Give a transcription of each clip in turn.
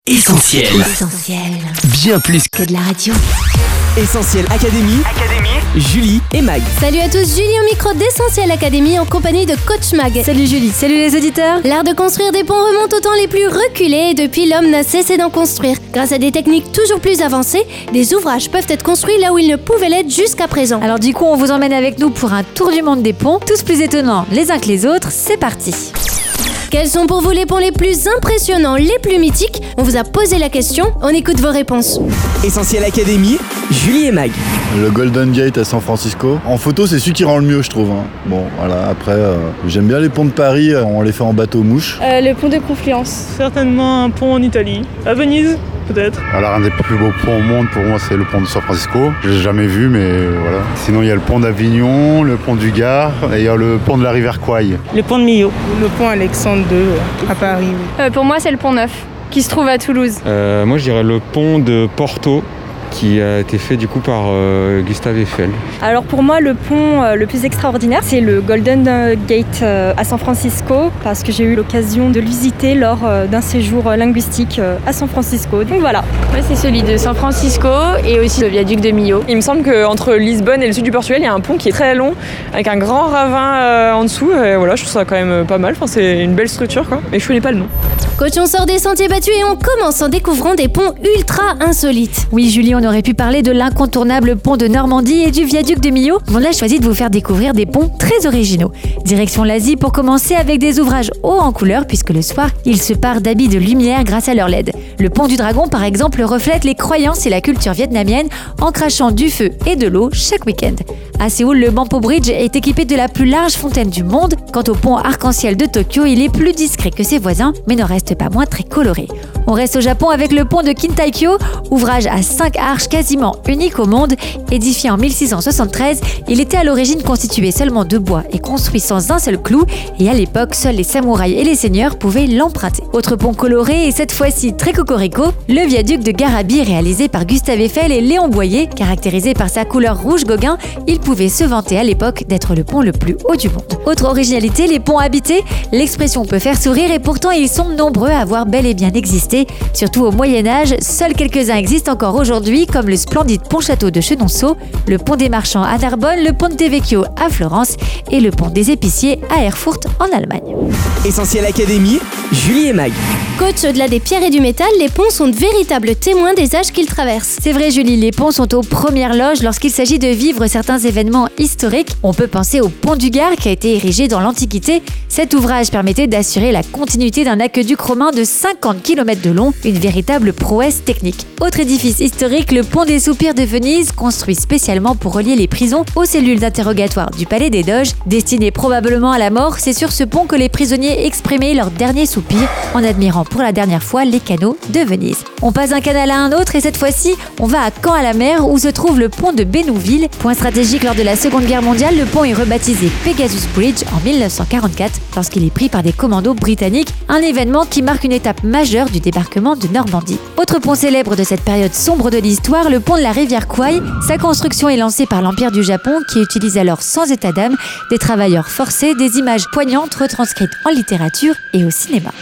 Essentiel. Bien plus que de la radio. Essentiel Académie. Julie et Mag. Salut à tous, Julie au micro d'Essentiel Académie en compagnie de Coach Mag. Salut Julie, salut les auditeurs. L'art de construire des ponts remonte au temps les plus reculés et depuis l'homme n'a cessé d'en construire. Grâce à des techniques toujours plus avancées, des ouvrages peuvent être construits là où ils ne pouvaient l'être jusqu'à présent. Alors du coup, on vous emmène avec nous pour un tour du monde des ponts, tous plus étonnants les uns que les autres, c'est parti. Quels sont pour vous les ponts les plus impressionnants, les plus mythiques? On vous a posé la question, on écoute vos réponses. Essentiel Académie, Julie et Mag. Le Golden Gate à San Francisco. En photo, c'est celui qui rend le mieux, je trouve. Bon, voilà, après, j'aime bien les ponts de Paris, on les fait en bateau-mouche. Le pont de Confluence. Certainement un pont en Italie. À Venise, peut-être. Alors, un des plus beaux ponts au monde, pour moi, c'est le pont de San Francisco. Je l'ai jamais vu, mais voilà. Sinon, il y a le pont d'Avignon, le pont du Gard, et il y a le pont de la rivière Kwai. Le pont de Millau. Le pont Alexandre II à Paris. Pour moi, c'est le pont Neuf, qui se trouve à Toulouse. Moi, je dirais le pont de Porto, qui a été fait du coup par Gustave Eiffel. Alors pour moi, le pont le plus extraordinaire, c'est le Golden Gate à San Francisco, parce que j'ai eu l'occasion de le visiter lors d'un séjour linguistique à San Francisco. Donc voilà. Moi, c'est celui de San Francisco et aussi le viaduc de Millau. Il me semble qu'entre Lisbonne et le sud du Portugal, il y a un pont qui est très long, avec un grand ravin en dessous. Et voilà, je trouve ça quand même pas mal. Enfin, c'est une belle structure, quoi. Mais je connais pas le nom. Coach, on sort des sentiers battus et on commence en découvrant des ponts ultra insolites. Oui Julie, on aurait pu parler de l'incontournable pont de Normandie et du viaduc de Millau. On a choisi de vous faire découvrir des ponts très originaux. Direction l'Asie pour commencer avec des ouvrages hauts en couleur puisque le soir, ils se parent d'habits de lumière grâce à leur LED. Le pont du Dragon par exemple reflète les croyances et la culture vietnamienne en crachant du feu et de l'eau chaque week-end. À Séoul, le Bampo Bridge est équipé de la plus large fontaine du monde. Quant au pont arc-en-ciel de Tokyo, il est plus discret que ses voisins, mais n'en reste pas moins très coloré. On reste au Japon avec le pont de Kintaikyo, ouvrage à 5 arches quasiment unique au monde. Édifié en 1673, il était à l'origine constitué seulement de bois et construit sans un seul clou, et à l'époque, seuls les samouraïs et les seigneurs pouvaient l'emprunter. Autre pont coloré et cette fois-ci très cocorico, le viaduc de Garabi réalisé par Gustave Eiffel et Léon Boyer, caractérisé par sa couleur rouge Gauguin, il pouvait se vanter à l'époque d'être le pont le plus haut du monde. Autre originalité, les ponts habités. L'expression peut faire sourire et pourtant ils sont nombreux à avoir bel et bien existé. Surtout au Moyen-Âge, seuls quelques-uns existent encore aujourd'hui, comme le splendide pont-château de Chenonceau, le pont des marchands à Narbonne, le Ponte Vecchio à Florence et le pont des épiciers à Erfurt en Allemagne. Essentiel Académie, Julie et Mag. Coach, au-delà des pierres et du métal, les ponts sont de véritables témoins des âges qu'ils traversent. C'est vrai Julie, les ponts sont aux premières loges lorsqu'il s'agit de vivre certains événements historiques. On peut penser au pont du Gard qui a été érigé dans l'Antiquité. Cet ouvrage permettait d'assurer la continuité d'un aqueduc romain de 50 km de long, une véritable prouesse technique. Autre édifice historique, le pont des Soupirs de Venise, construit spécialement pour relier les prisons aux cellules d'interrogatoire du Palais des Doges. Destiné probablement à la mort, c'est sur ce pont que les prisonniers exprimaient leur dernier soupir en admirant pour la dernière fois les canaux de Venise. On passe d'un canal à un autre et cette fois-ci, on va à Caen à la mer où se trouve le pont de Bénouville. Point stratégique lors de la Seconde Guerre mondiale, le pont est rebaptisé Pegasus Bridge en 1944 lorsqu'il est pris par des commandos britanniques, un événement qui marque une étape majeure du débarquement de Normandie. Autre pont célèbre de cette période sombre de l'histoire, le pont de la rivière Kwai. Sa construction est lancée par l'Empire du Japon qui utilise alors sans état d'âme des travailleurs forcés, des images poignantes retranscrites en littérature et au cinéma.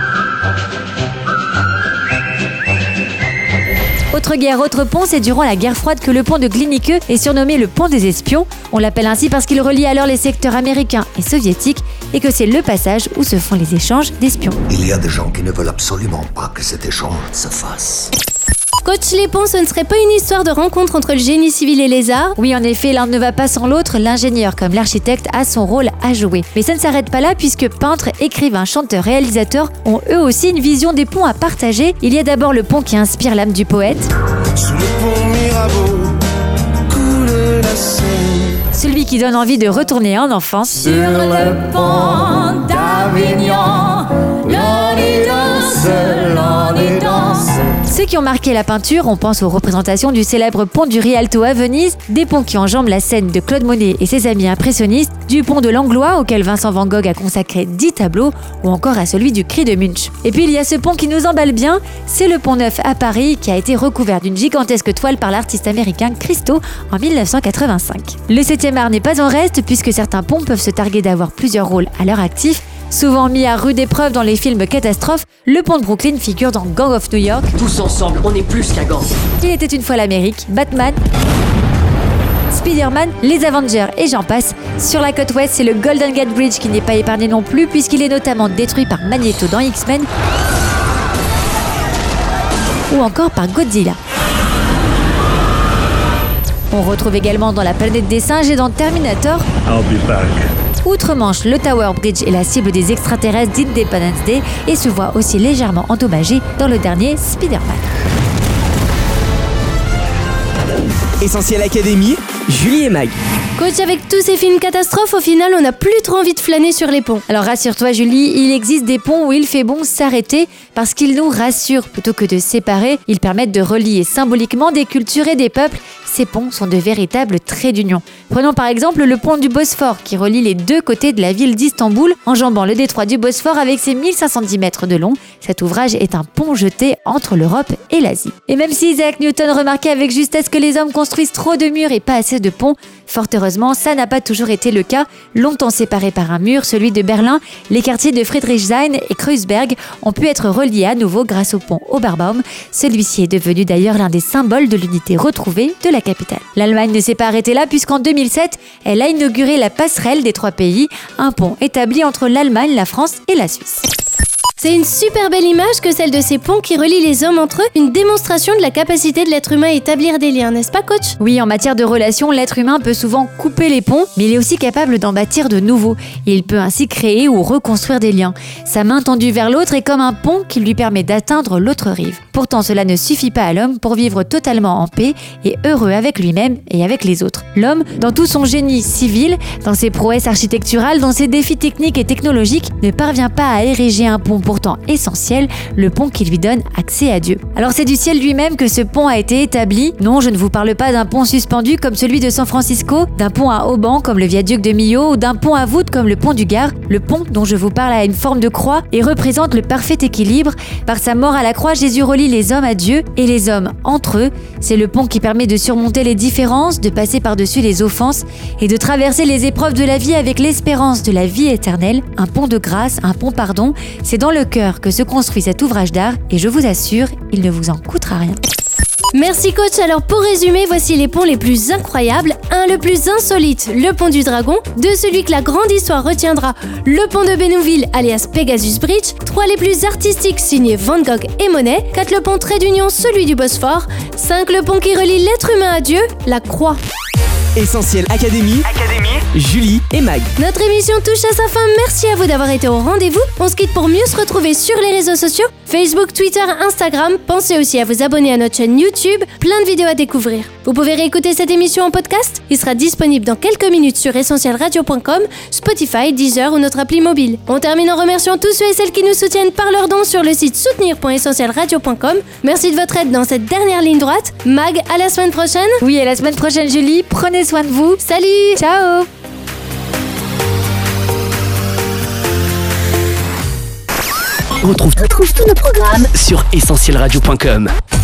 Autre guerre, autre pont, c'est durant la guerre froide que le pont de Glienicke est surnommé le pont des espions. On l'appelle ainsi parce qu'il relie alors les secteurs américains et soviétiques et que c'est le passage où se font les échanges d'espions. Il y a des gens qui ne veulent absolument pas que cet échange se fasse. Coach, les ponts, ce ne serait pas une histoire de rencontre entre le génie civil et les arts? Oui, en effet, l'un ne va pas sans l'autre. L'ingénieur comme l'architecte a son rôle à jouer. Mais ça ne s'arrête pas là puisque peintres, écrivains, chanteurs, réalisateurs ont eux aussi une vision des ponts à partager. Il y a d'abord le pont qui inspire l'âme du poète. Sous le pont Mirabeau, coule la Seine. Celui qui donne envie de retourner en enfance. Sur le pont d'Avignon, l'on y danse, l'on y danse. Ceux qui ont marqué la peinture, on pense aux représentations du célèbre pont du Rialto à Venise, des ponts qui enjambent la scène de Claude Monet et ses amis impressionnistes, du pont de Langlois auquel Vincent Van Gogh a consacré 10 tableaux, ou encore à celui du Cri de Munch. Et puis il y a ce pont qui nous emballe bien, c'est le pont Neuf à Paris qui a été recouvert d'une gigantesque toile par l'artiste américain Christo en 1985. Le 7e art n'est pas en reste puisque certains ponts peuvent se targuer d'avoir plusieurs rôles à leur actif. Souvent mis à rude épreuve dans les films catastrophes, le pont de Brooklyn figure dans Gang of New York. Tous ensemble, on est plus qu'un gang. Il était une fois l'Amérique, Batman, Spider-Man, les Avengers et j'en passe. Sur la côte ouest, c'est le Golden Gate Bridge qui n'est pas épargné non plus puisqu'il est notamment détruit par Magneto dans X-Men ou encore par Godzilla. On retrouve également dans la planète des singes et dans Terminator. I'll be back. Outre-Manche, le Tower Bridge est la cible des extraterrestres d'Independence Day et se voit aussi légèrement endommagé dans le dernier Spider-Man. Essentiel Académie, Julie et Mag. Coach, avec tous ces films catastrophes, au final, on n'a plus trop envie de flâner sur les ponts. Alors rassure-toi Julie, il existe des ponts où il fait bon s'arrêter parce qu'ils nous rassurent. Plutôt que de séparer, ils permettent de relier symboliquement des cultures et des peuples. Ces ponts sont de véritables traits d'union. Prenons par exemple le pont du Bosphore qui relie les deux côtés de la ville d'Istanbul, enjambant le détroit du Bosphore avec ses 1110 mètres de long. Cet ouvrage est un pont jeté entre l'Europe et l'Asie. Et même si Isaac Newton remarquait avec justesse que les hommes construisent trop de murs et pas assez de ponts, fort heureusement, ça n'a pas toujours été le cas. Longtemps séparés par un mur, celui de Berlin, les quartiers de Friedrichshain et Kreuzberg ont pu être reliés à nouveau grâce au pont Oberbaum. Celui-ci est devenu d'ailleurs l'un des symboles de l'unité retrouvée de la capitale. L'Allemagne ne s'est pas arrêtée là puisqu'en 2007, elle a inauguré la passerelle des trois pays, un pont établi entre l'Allemagne, la France et la Suisse. C'est une super belle image que celle de ces ponts qui relient les hommes entre eux, une démonstration de la capacité de l'être humain à établir des liens, n'est-ce pas coach? Oui, en matière de relations, l'être humain peut souvent couper les ponts, mais il est aussi capable d'en bâtir de nouveaux. Il peut ainsi créer ou reconstruire des liens. Sa main tendue vers l'autre est comme un pont qui lui permet d'atteindre l'autre rive. Pourtant, cela ne suffit pas à l'homme pour vivre totalement en paix et heureux avec lui-même et avec les autres. L'homme, dans tout son génie civil, dans ses prouesses architecturales, dans ses défis techniques et technologiques, ne parvient pas à ériger un pont pourtant essentiel, le pont qui lui donne accès à Dieu. Alors c'est du ciel lui-même que ce pont a été établi. Non, je ne vous parle pas d'un pont suspendu comme celui de San Francisco, d'un pont à haubans comme le viaduc de Millau ou d'un pont à voûte comme le pont du Gard. Le pont dont je vous parle a une forme de croix et représente le parfait équilibre. Par sa mort à la croix, Jésus relie les hommes à Dieu et les hommes entre eux. C'est le pont qui permet de surmonter les différences, de passer par-dessus les offenses et de traverser les épreuves de la vie avec l'espérance de la vie éternelle. Un pont de grâce, un pont pardon, c'est dans le cœur que se construit cet ouvrage d'art et je vous assure, il ne vous en coûtera rien. Merci coach, alors pour résumer, voici les ponts les plus incroyables. 1, le plus insolite, le pont du Dragon. 2, celui que la grande histoire retiendra, le pont de Bénouville alias Pegasus Bridge. 3, les plus artistiques, signés Van Gogh et Monet. 4, le pont trait d'union, celui du Bosphore. 5, le pont qui relie l'être humain à Dieu, la croix. Essentiel Académie, Julie et Mag. Notre émission touche à sa fin, merci à vous d'avoir été au rendez-vous. On se quitte pour mieux se retrouver sur les réseaux sociaux, Facebook, Twitter, Instagram. Pensez aussi à vous abonner à notre chaîne YouTube, plein de vidéos à découvrir. Vous pouvez réécouter cette émission en podcast, il sera disponible dans quelques minutes sur essentielradio.com, Spotify, Deezer ou notre appli mobile. On termine en remerciant tous ceux et celles qui nous soutiennent par leurs dons sur le site soutenir.essentielradio.com. Merci de votre aide dans cette dernière ligne droite. Mag, à la semaine prochaine. Oui, à la semaine prochaine Julie, prenez soin de vous. Salut. Ciao. On retrouve tous nos programmes sur essentielradio.com.